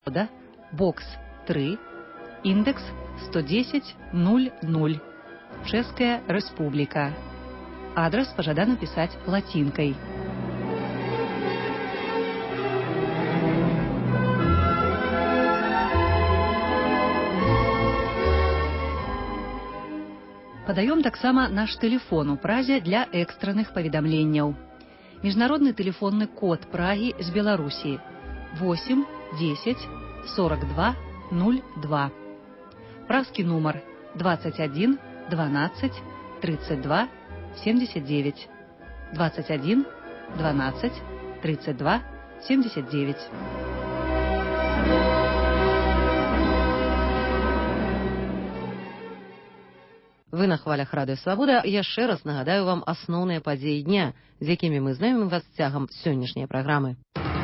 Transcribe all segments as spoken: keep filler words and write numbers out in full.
года, бокс три, индекс сто десять ноль ноль, Чешская Республика. Адрес пожадано писать латинкой. Падаём таксама наш тэлефон у Празе для экстранных паведамленняў. Міжнародны тэлефонны код Прагі з Беларусі восемь десять сорок два ноль два. Празкі нумар двадцать один двенадцать тридцать два семьдесят девять. двадцать один двенадцать тридцать два семьдесят девять. Вы на хвалях Радыё Свабода. Яшчэ раз нагадаю вам асноўныя падзеі дня, з якімі мы знаёмім вас цягам сённяшняй праграмы.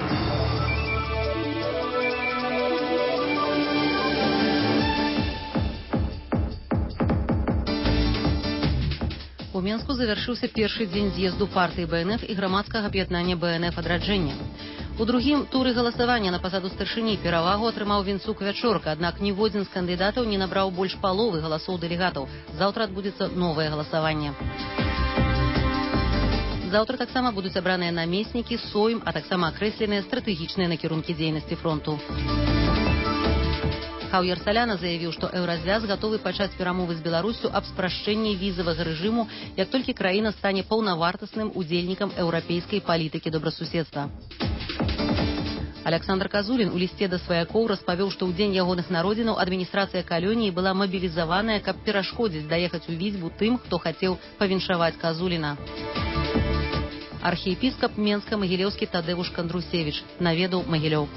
У Менску завяршыўся першы дзень з'езду партыі Бэ Эн Эф і грамадскага аб'яднання Бэ Эн Эф адраджэння. У другім туры галасавання на пасаду старшыні перавагу атрымаў Вінцук Вячорка, аднак ніводзін з кандыдатаў не набраў больш паловы галасоў дэлегатаў. Заўтра адбудзецца новае галасаванне. Заўтра таксама будуць абраныя намеснікі, сойм, а таксама акрэсленыя стратэгічныя накірункі дзейнасці фронту. Хаўер Саляна заявіў, што Еўразвяз гатовы пачаць перамовы з Беларуссю аб спрашчэнні візавага рэжыму, як толькі краіна стане паўнавартасным удзельнікам еўрапейскай палітыкі добрасуседства. Александр Казулін у лісце да сваякоў распавёў, што ў дзень ягоных народзінаў адміністрацыя калоніі была мабілізаваная, каб перашкодзіць даехаць у Віцьбу тым, хто хацеў павіншаваць Казуліна. Архіепіскап Менска Магілёўскі Тадэвуш Кандрусевіч наведаў Магілёў.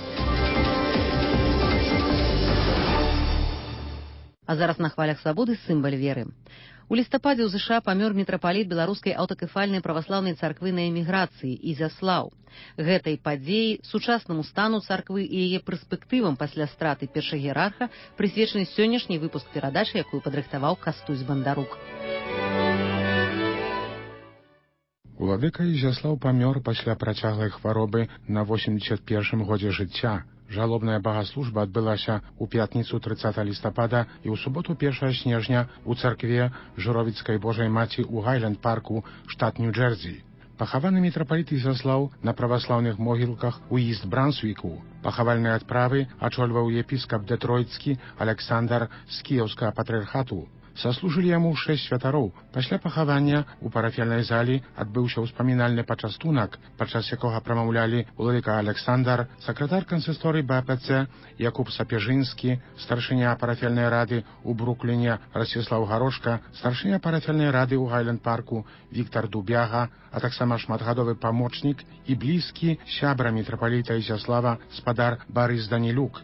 А зараз на хвалях свабоды сімвал веры. У лістападзе ў ЗША памёр мітрапаліт беларускай аўтакефальнай праваслаўнай царквы на эміграцыі Ізяслаў. Гэтай падзеі, сучаснаму стану царквы і яе перспектывам пасля страты першагіерарха прысвечаны сённяшні выпуск перадачы, якую падрыхтаваў Кастусь Бандарук. Уладыка Ізяслаў памёр пасля працяглай хваробы на восемьдесят першым годзе жыцця. Жалобная багаслужба адбылася ў пятніцу трыццатага лістапада і ў суботу першага снежня ў царкве Журовіцкай Божай Маці ў Гайленд-парку, штат Нью-Джерсі. Пахаваны мітрапаліт Ізяслаў на праваслаўных могілках у Іст-Брансвіку. Пахавальныя адправы ачольваў епіскап Дэтройцкі Александр з кіеўскага патрыархату. Саслужылі яму шэсць святароў. Пасля пахавання ў парафіяльнай залі адбыўся ўспамінальны пачастунак, падчас якога прамаўлялі уладыка Александр, сакратар кансісторыі Бэ А Пэ Цэ Якуб Сапежынскі, старшыня парафіяльнай рады ў Брукліне Расціслаў Гарошка, старшыня парафіяльнай рады ў Гайленд-парку Віктар Дубяга, а таксама шматгадовы памочнік і блізкі сябра мітрапаліта Ізяслава спадар Барыс Данілюк.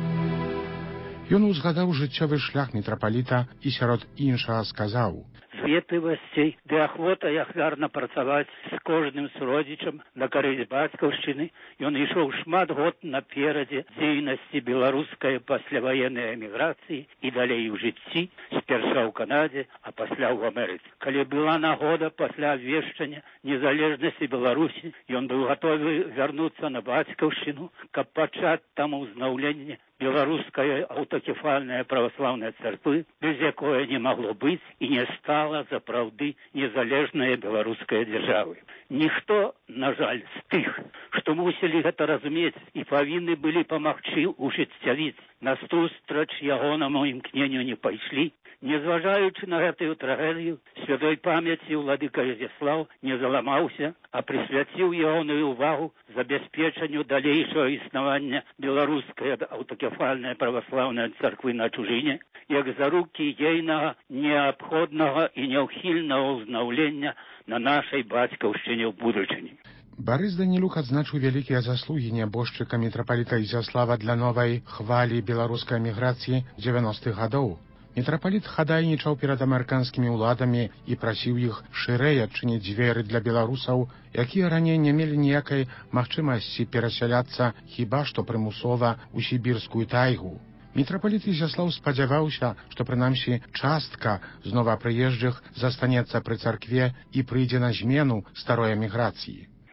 Ён узгадаў жыццёвы шлях мітрапаліта і сярод іншага сказаў: Ветлівасцей ды ахвота ахвярна працаваць з кожным суродзічам на карысць бацькаўшчыны. Ён ішоў шмат год наперадзе дзейнасці беларускай пасляваеннай эміграцыі і далей у жыцці, спярша ў Канадзе, а пасля ў Амерыцы. Калі была нагода пасля абвешчання незалежнасці Беларусі, ён быў гатовы вярнуцца на бацькаўшчыну, каб пачаць там узнаўленне беларуская аўтакефальная праваслаўная царквы, без якой не магло быць і не стала запраўды незалежная беларуская дзяржавы. Ніхто, на жаль, з тых, што мусілі гэта разумець і павінны былі памагчы ужыццявіць настустраач ягонаму імкненню не пайшлі. Незважаючы на гэтую трагедыю, святой памяці уладыка Ізяслаў не заламаўся, а прысвяціў ягоную ўвагу забяспечанню далейшага існавання беларускай аўтакефальнай праваслаўнай царквы на чужыне, як зарукі ейнага, неабходнага і няўхільнага ўзнаўлення на нашай бацькаўшчыне ў будучыні. Барыс Данілюк адзначыў вялікія заслугі нябожчыка мітрапаліта Ізяслава для новай хвалі беларускай эміграцыі дзевяностых гадоў. Мітрапаліт хадайнічаў перад амерыканскімі ўладамі і прасіў іх шырэй адчыніць дзверы для беларусаў, якія раней не мелі ніякай магчымасці перасяляцца хіба што прымусова ў сібірскую тайгу. Мітрапаліт Ізяслаў спадзяваўся, што прынамсі частка з новапрыезджых застанецца пры царкве і прыйдзе на змену старой эміграцыі.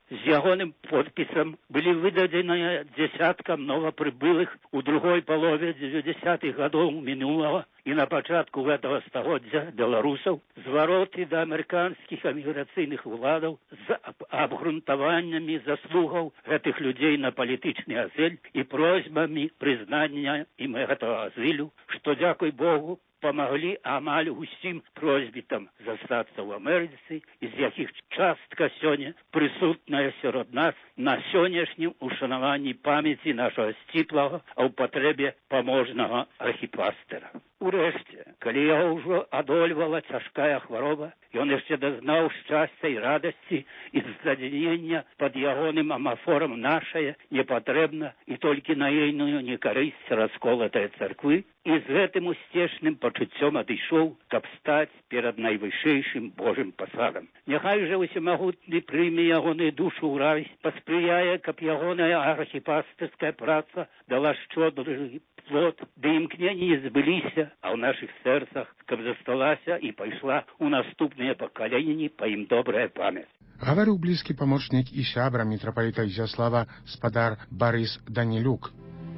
З ягоным подпісам былі выдадзеныя дзясяткам новапрыбылых у другой палове дзевяцідзесятых гадоў мінулага і на пачатку гэтага стагоддзя беларусаў звароты да амерыканскіх эміграцыйных уладаў з абгрунтаваннямі заслугаў гэтых людзей на палітычны азыль і просьбамі прызнання ім гэтага азылю, што, дзякуй Богу, памаглі амаль усім просьбітам застацца ў Амерыцы, з якіх частка сёння прысутная сярод нас на сённяшнім ушанаванні памяці нашага сціплага, а ў патрэбе паможнага архіпастыра. Урэшце, калі яго ўжо адольвала цяжкая хвароба, ён яшчэ дазнаў шчасця і радасці і задзянення пад ягоным амафорам нашае непатрэбна і толькі на ейную некарысць расколатая царквы, і з гэтым усцешным пачуццём адышоў, каб стаць перад найвышэйшым Божым пасадам. Няхай жа усемагутны прыме ягоную душу ў рай, паспрыяе, каб ягоная архіпастырская праца дала шчодры плод, ды імкненні збыліся, а ў нашых сэрцах, каб засталася і пайшла ў наступныя пакаленні па ім добрая памяць. Гаварыў блізкі памочнік і сябра мітрапаліта Ізяслава спадар Барыс Данілюк.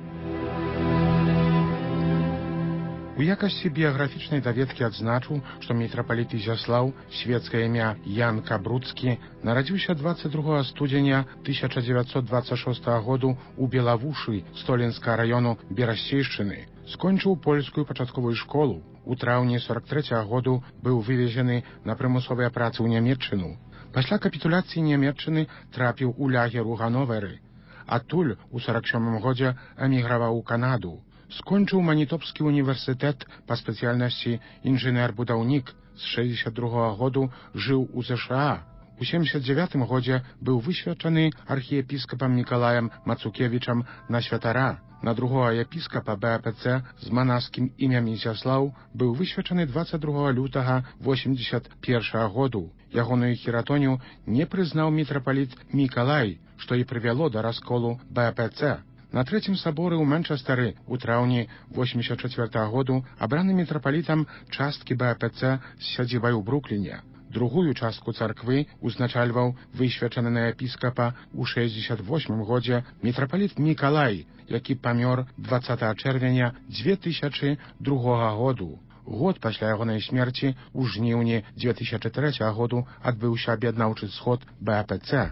У якасці біяграфічнай даведкі адзначу, што мітрапаліт Ізяслаў, свецкае імя Ян Кабруцкі, нарадзіўся дваццаць другога студзеня тысяча дзевяцьсот дваццаць шостага году ў Белавушы Столенскага раёну Берасцейшчыны. Скончыў польскую пачатковую школу. У траўні сорак трэцяга году быў вывезены на прымусовыя працы ў Нямецчыну. Пасля капітуляцыі Нямецчыны трапіў у лагер у Гановеры. Адтуль у сорак сёмым годзе эміграваў у Канаду. Скончыў Манітопскі універсітэт па спецыяльнасці інжынер-будаўнік. З шэсцьдзесят другога году жыў у ЗША. У семдзесят дзевятым годзе быў высвячаны архіепіскапам Мікалаем Мацукевічам на святара. На другога епіскапа БАПЦ з манаскім імем Ізяслаў быў высвячаны дваццаць другога лютага восемдзесят першага году. Ягоную хіратонію не прызнаў мітрапаліт Мікалай, што і прывяло да расколу БАПЦ. На трэцім саборы ў Манчестары ў траўні восемдзесят чацвёртага году абраны мітрапалітам часткі БАПЦ з сядзібай у Брукліне. Другую частку царквы узначальваў высвячаны на епіскапа ў шэсцьдесят восьмым годзе мітрапаліт Мікалай, які памёр дваццатага чэрвеня дзве тысячы другога году. Год пасля ягонай смерці ў жніўні дзве тысячы трэцяга году адбыўся аб'яднаўчы сход БАПЦ.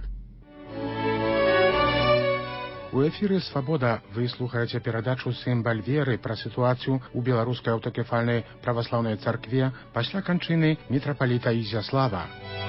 У эфіры «Свабода» вы слухаеце перадачу «Сімбаль веры» пра сітуацыю ў беларускай аўтакефальнай праваслаўнай царкве пасля канчыны мітрапаліта Ізяслава.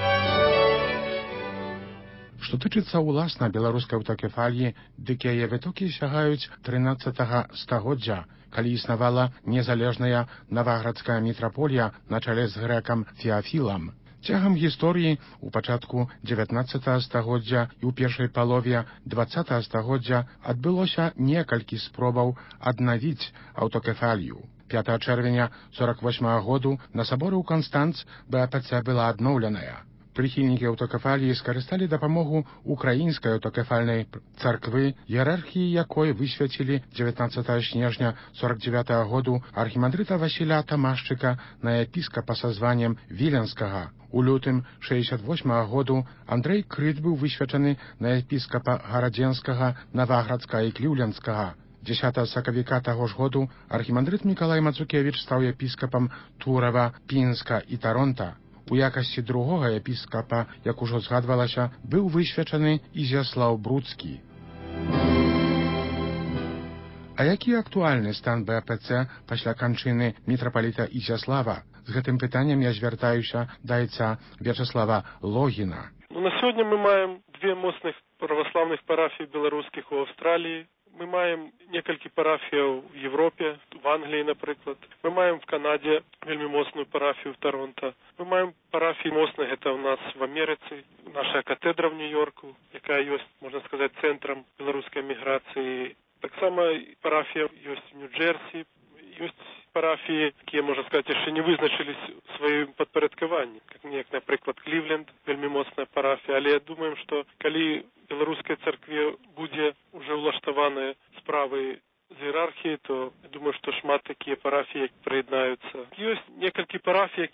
Што тычыцца ўласна беларускай аўтакефаліі, дык яе вытокі сягаюць трынаццатага стагоддзя, калі існавала незалежная наваградская мітраполія на чале з грэкам Феафілам. Цягам гісторыі у пачатку дзевятнаццатага стагоддзя і ў першай палове дваццатага стагоддзя адбылося некалькі спробаў аднавіць аўтакефалію. пятага чэрвеня сорак восьмага году на саборы ў Канстанц БАПЦ была адноўленая. Прыхільнікі аўтакефаліі скарысталі дапамогу украінскай аўтакефальнай царквы, іерархіі якой высвяцілі дзевятнаццатага снежня сорак дзевятага году архімандрыта Васіля Тамашчыка на епіскапа са званнем Віленскага. У лютым шэсцьдесят восьмага году Андрэй Крыт быў высвячаны на епіскапа Гарадзенскага, Наваградска і Кліўленскага. дзесятага сакавіка таго ж году архімандрыт Мікалай Мацукевіч стаў епіскапам Турава, Пінска і Таронта. У якасці другога епіскапа, як ужо згадвалася, быў высвячаны Ізяслаў Бруцкі. А які актуальны стан БАПЦ пасля канчыны мітрапаліта Ізяслава? З гэтым пытаннем я звяртаюся да айца Вячаслава Логіна. Ну, на сёння мы маем две моцных праваслаўных парафіі беларускіх у Аўстраліі. Мы маем некалькі парафіяў в Европе, в Англії, наприклад. Ми маємо в Канаді вельми моцную парафію в Торонто. Ми маємо парафії моцних, це у нас в Америці, наша катедра в Нью-Йорку, яка є, можна сказати, центром білоруської міграції. Так само парафія є в Нью-Джерсі, є парафії, які, можна сказати, ще не визначились у своєму підпорядкуванні, як, наприклад, Клівленд, вельми моцна парафія. Але я думаю, що коли белорусской церкве будет уже улаштованы справы з иерархии, то я думаю, что шмат такие парафии приеднаются. Есть несколько парафий, которые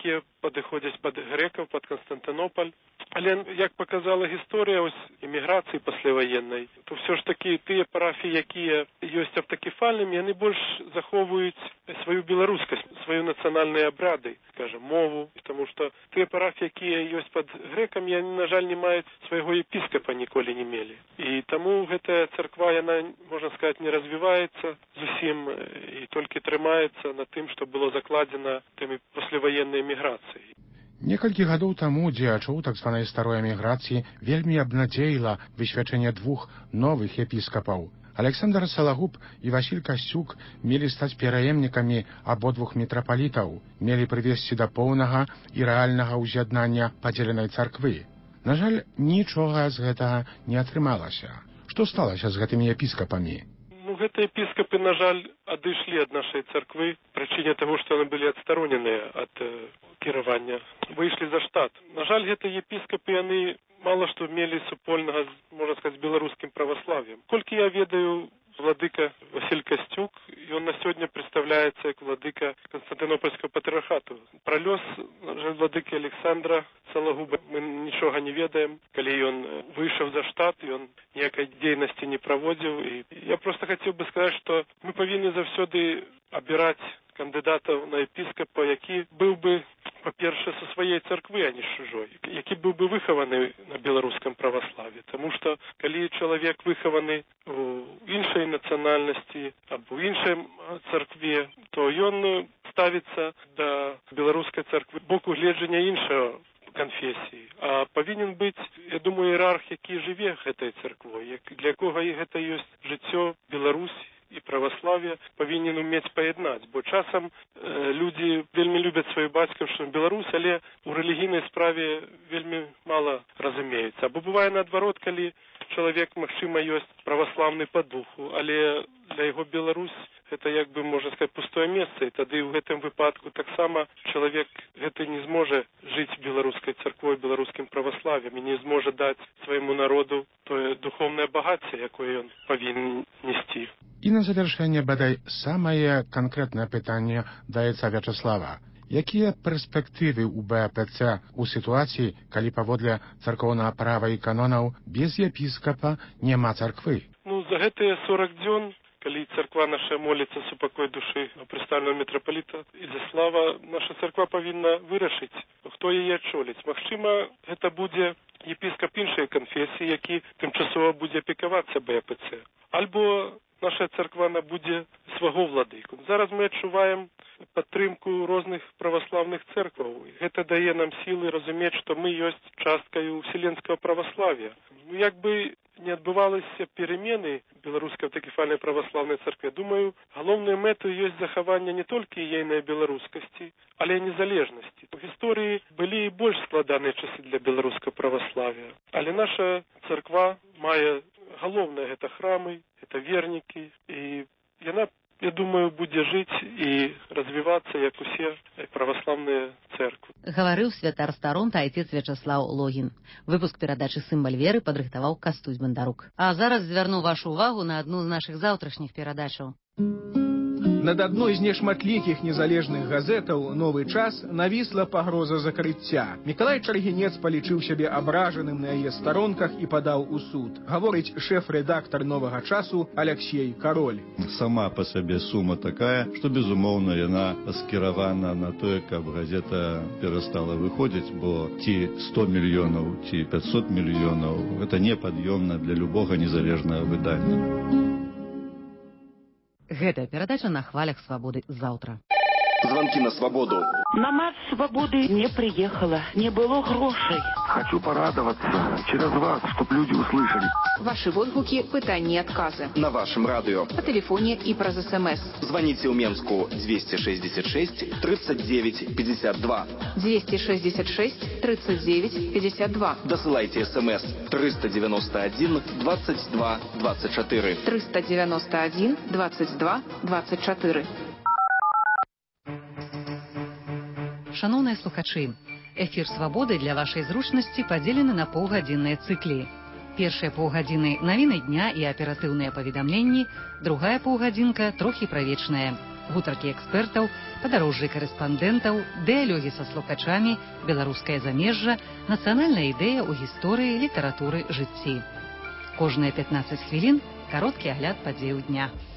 падыходзяць пад грэкаў, пад Канстантынополь. Але, як паказала гісторыя ось эміграцыі пасляваеннай, то ўсё ж такі тыя парафіі, якія ёсць аўтакефальнымі, яны больш захоўваюць сваю беларускасць, сваю нацыянальныя абрады, скажем, мову, таму што тыя парафіі, якія ёсць пад грэкамі, яны, на жаль, не маюць свайго епіскапа, ніколі не мелі. І таму гэтая царква, яна, можна сказаць, не развіваецца зусім і толькі трымаецца на тым, што было закладзена тымі пасляваеннай эміграцыяй. Некалькі гадоў таму дзеячоў так званай старой эміграцыі вельмі абнадзеіла высвячэнне двух новых епіскапаў. Александр Салагуб і Васіль Касцюк мелі стаць пераемнікамі абодвух мітрапалітаў, мелі прывесці да поўнага і рэальнага ўз'яднання падзеленай царквы. На жаль, нічога з гэтага не атрымалася. Што сталася з гэтымі епіскапамі? Ну, гэтыя епіскапы, на жаль, адышлі ад нашай царквы прычыне таго, што яны былі адстароненыя ад э, кіравання, выйшлі за штат. На жаль, гэтыя епіскапы, яны мала што мелі супольнага, можна сказаць, з беларускім праваслав'ем. Колькі я ведаю, владыка Васіль Касцюк, ён на сёння прадстаўляецца як владыка Канстантынопольскага патрыархату. Пра лёс владыкі Александра Салагуба мы нічога не ведаем. Калі ён выйшаў за штат, ён ніякай дзейнасці не праводзіў. І я проста хацеў бы сказаць, што мы павінны заўсёды абіраць кандыдатаў на епіскапа, які быў бы, па-першае, са сваей царквы, а не з чужой, які быў бы выхаваны на беларускам праваславе. Таму што, калі чалавек выхаваны у іншай нацыянальнасці або ў іншай царкве, то ён ставіцца да беларускай царквы боку гледжання іншага канфесіі. А павінен быць, я думаю, іерарх, які жыве гэтай царквой, для якога і гэта ёсць жыццё Беларусі і праваславе, павінен умець паяднаць, бо часам э, людзі вельмі любяць сваю бацькаўшчыну Беларусь, але ў рэлігійнай справе вельмі мала разумеюцца. Або бывае наадварот, калі чалавек, магчыма, ёсць праваслаўны па духу, але для яго Беларусь гэта, як бы, можна сказаць, пустое месца, і тады ў гэтым выпадку таксама чалавек гэты не зможа жыць беларускай царквой, беларускім праваслав'ем і не зможа даць свайму народу тое духоўнае багацце, якое ён павінен несці. І на завяршэнне, бадай, самае канкрэтнае пытанне даецца Вячаслава. Якія перспектывы ў бэ а пэ цэ ў сітуацыі, калі паводле царкоўнага права і канонаў без епіскапа няма царквы? Ну, за гэтыя сорок дзён, калі царква наша моліцца супакой душы прадстаўленага мітрапаліта Ізяслава, наша царква павінна вырашыць, хто яе адчоліць. Магчыма, гэта будзе епіскап іншай канфесіі, які тымчасова будзе апекавацца бэ а пэ цэ. Альбо наша царква набудзе сваго владыку. Зараз мы адчуваем падтрымку розных праваслаўных цэркваў. Гэта дае нам сілы разумець, што мы ёсць часткаю вселенскага праваслав'я. Ну, як бы не адбывалася перамены беларускай аўтакефальнай праваслаўнай царкве, думаю, галоўнай мэтай ёсць захаванне не толькі ейнай беларускасці, але і незалежнасці. У гісторыі былі і больш складаныя часы для беларускага праваслав'я. Але наша царква мае галоўнае гэта храмы, гэта вернікі, і яна, я думаю, будзе жыць і развівацца, як усе праваслаўныя церквы. Гаварыў святар старон та айцец Вячаслаў Логін. Выпуск перадачы «Сымбаль веры» падрыхтаваў Кастусь Бандарук. А зараз звярну вашу увагу на адну з нашых заўтрашніх перадачаў. Над адной з нешматлікіх незалежных газетаў «Новы час» навісла пагроза закрыцця. Мікалай Чаргінец палічыў сябе абражаным на яе старонках і падаў у суд. Гаворыць шэф-рэдактар «Новага часу» Алексей Кароль. Сама па сабе сума такая, што, безумоўна, яна скіравана на тое, каб газета перастала выходзіць, бо ці сто мільёнаў, ці пятьсот мільёнаў – гэта непад'ёмна для любога незалежнага выдання. Гэтая перадача на хвалях свабоды заўтра. Звонки на свободу. На марш свободы не приехала, не было грошей. Хочу порадоваться через вас, чтоб люди услышали. Ваши водгуки, пытания и отказы. На вашем радио. По телефоне и про СМС. Звоните в Менску двести шестьдесят шесть тридцать девять пятьдесят два. двести шестьдесят шесть тридцать девять пятьдесят два. Досылайте СМС триста девяносто один двадцать два двадцать четыре. триста девяносто один двадцать два двадцать четыре. Шановныя слухачы, эфір «Свабоды» для вашай зручнасці падзелены на паўгадзінныя цыклі. Першыя паўгадзіны навіны дня і аператыўныя паведамленні, другая паўгадзінка трохі пра вечнае. гутаркі экспертаў, падарожжы карэспандэнтаў, дыялогі са слухачамі, беларускае замежжа, нацыянальная ідэя ў гісторыі, літаратуры, жыцці. Кожныя пятнаццаць хвілін кароткі агляд падзеяў дня.